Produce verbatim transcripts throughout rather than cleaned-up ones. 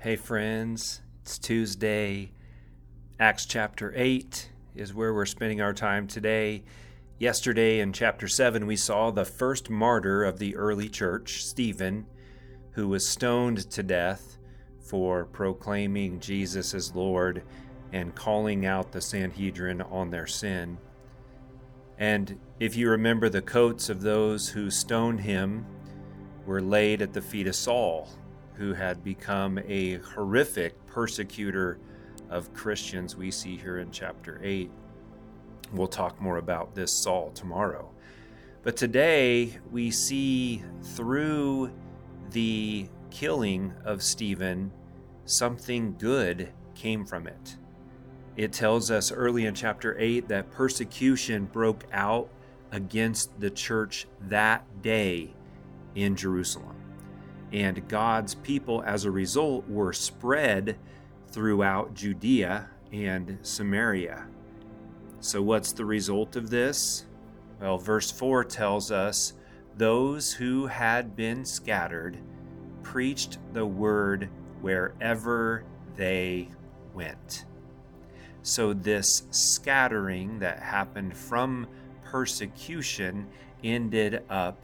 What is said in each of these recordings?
Hey friends, it's Tuesday. Acts chapter eight is where we're spending our time today. Yesterday in chapter seven, we saw the first martyr of the early church, Stephen, who was stoned to death for proclaiming Jesus as Lord and calling out the Sanhedrin on their sin. And if you remember, the coats of those who stoned him were laid at the feet of Saul, who had become a horrific persecutor of Christians we see here in chapter eight. We'll talk more about this Saul tomorrow. But today we see through the killing of Stephen, something good came from it. It tells us early in chapter eight that persecution broke out against the church that day in Jerusalem. And God's people, as a result, were spread throughout Judea and Samaria. So what's the result of this? Well, verse four tells us, those who had been scattered preached the word wherever they went. So this scattering that happened from persecution ended up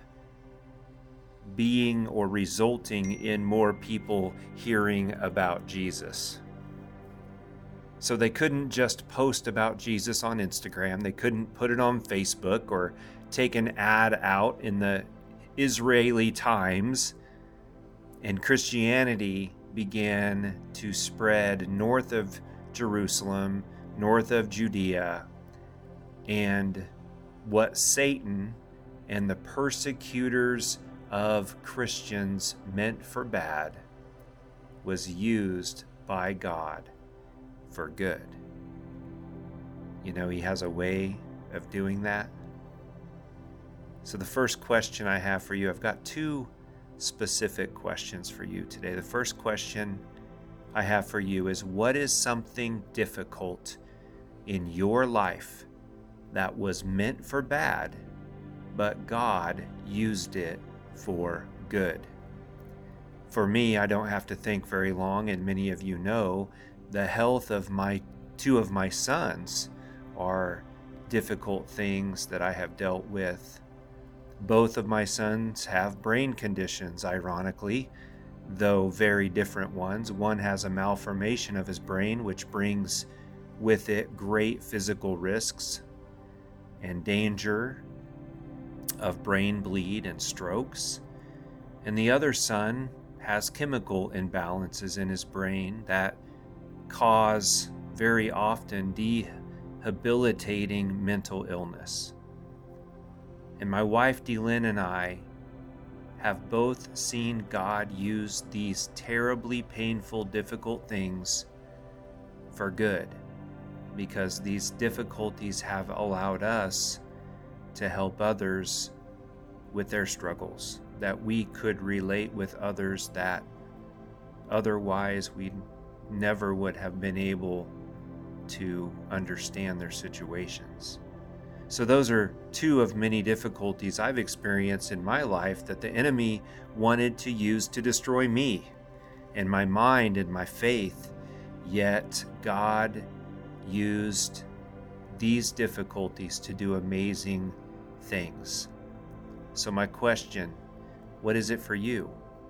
being or resulting in more people hearing about Jesus. So they couldn't just post about Jesus on Instagram. They couldn't put it on Facebook or take an ad out in the Israeli Times. And Christianity began to spread north of Jerusalem, north of Judea. And what Satan and the persecutors of Christians meant for bad was used by God for good. You know, he has a way of doing that. So the first question I have for you, I've got two specific questions for you today. The first question I have for you is, what is something difficult in your life that was meant for bad, but God used it for good? For me, I don't have to think very long, and many of you know, the health of my two of my sons are difficult things that I have dealt with. Both of my sons have brain conditions, ironically, though very different ones. One has a malformation of his brain, which brings with it great physical risks and danger of brain bleed and strokes. And the other son has chemical imbalances in his brain that cause very often debilitating mental illness. And my wife Delyn and I have both seen God use these terribly painful, difficult things for good, because these difficulties have allowed us to help others with their struggles, that we could relate with others that otherwise we never would have been able to understand their situations. So those are two of many difficulties I've experienced in my life that the enemy wanted to use to destroy me and my mind and my faith. Yet God used these difficulties to do amazing things. So my question, what is it for you?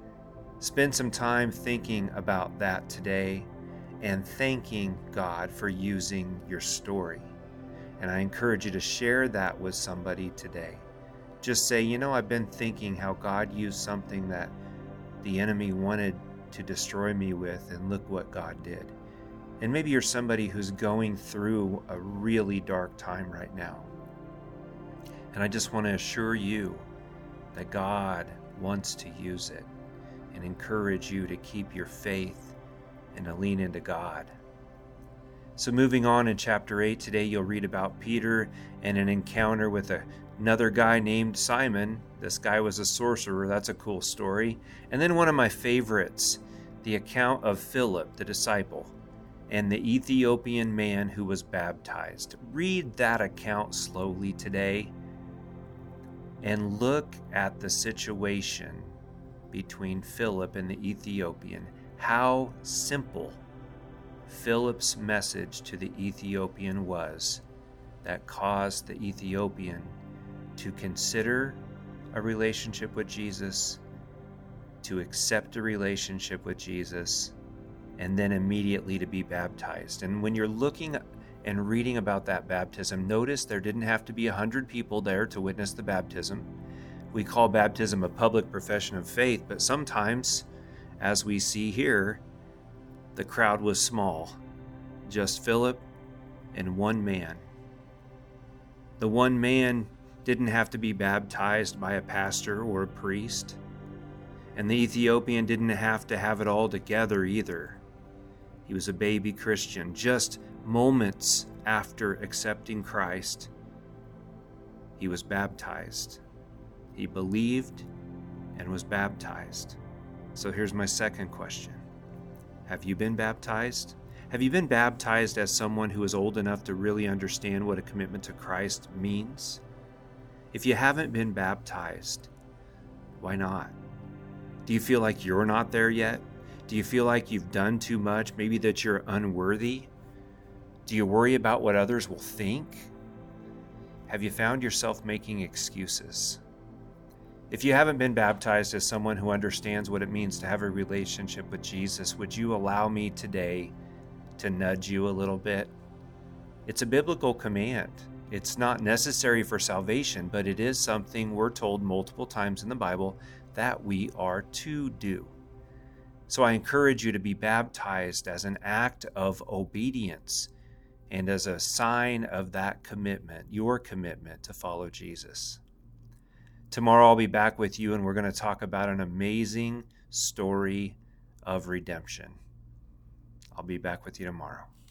Spend some time thinking about that today and thanking God for using your story. And I encourage you to share that with somebody today. Just say, you know, I've been thinking how God used something that the enemy wanted to destroy me with, and look what God did. And maybe you're somebody who's going through a really dark time right now. And I just want to assure you that God wants to use it and encourage you to keep your faith and to lean into God. So moving on in chapter eight, today you'll read about Peter and an encounter with a, another guy named Simon. This guy was a sorcerer. That's a cool story. And then one of my favorites, the account of Philip, the disciple, and the Ethiopian man who was baptized. Read that account slowly today and look at the situation between Philip and the Ethiopian. how simple Philip's message to the Ethiopian was that caused the Ethiopian to consider a relationship with Jesus, to accept a relationship with Jesus, and then immediately to be baptized. And when you're looking and reading about that baptism, notice there didn't have to be a hundred people there to witness the baptism. We call baptism a public profession of faith, but sometimes, as we see here, the crowd was small, just Philip and one man. The one man didn't have to be baptized by a pastor or a priest, and the Ethiopian didn't have to have it all together either. He was a baby Christian. Just moments after accepting Christ, he was baptized. He believed and was baptized. So here's my second question. Have you been baptized? Have you been baptized as someone who is old enough to really understand what a commitment to Christ means? If you haven't been baptized, why not? Do you feel like you're not there yet? Do you feel like you've done too much? Maybe that you're unworthy? Do you worry about what others will think? Have you found yourself making excuses? If you haven't been baptized as someone who understands what it means to have a relationship with Jesus, would you allow me today to nudge you a little bit? It's a biblical command. It's not necessary for salvation, but it is something we're told multiple times in the Bible that we are to do. So I encourage you to be baptized as an act of obedience and as a sign of that commitment, your commitment to follow Jesus. Tomorrow I'll be back with you, and we're going to talk about an amazing story of redemption. I'll be back with you tomorrow.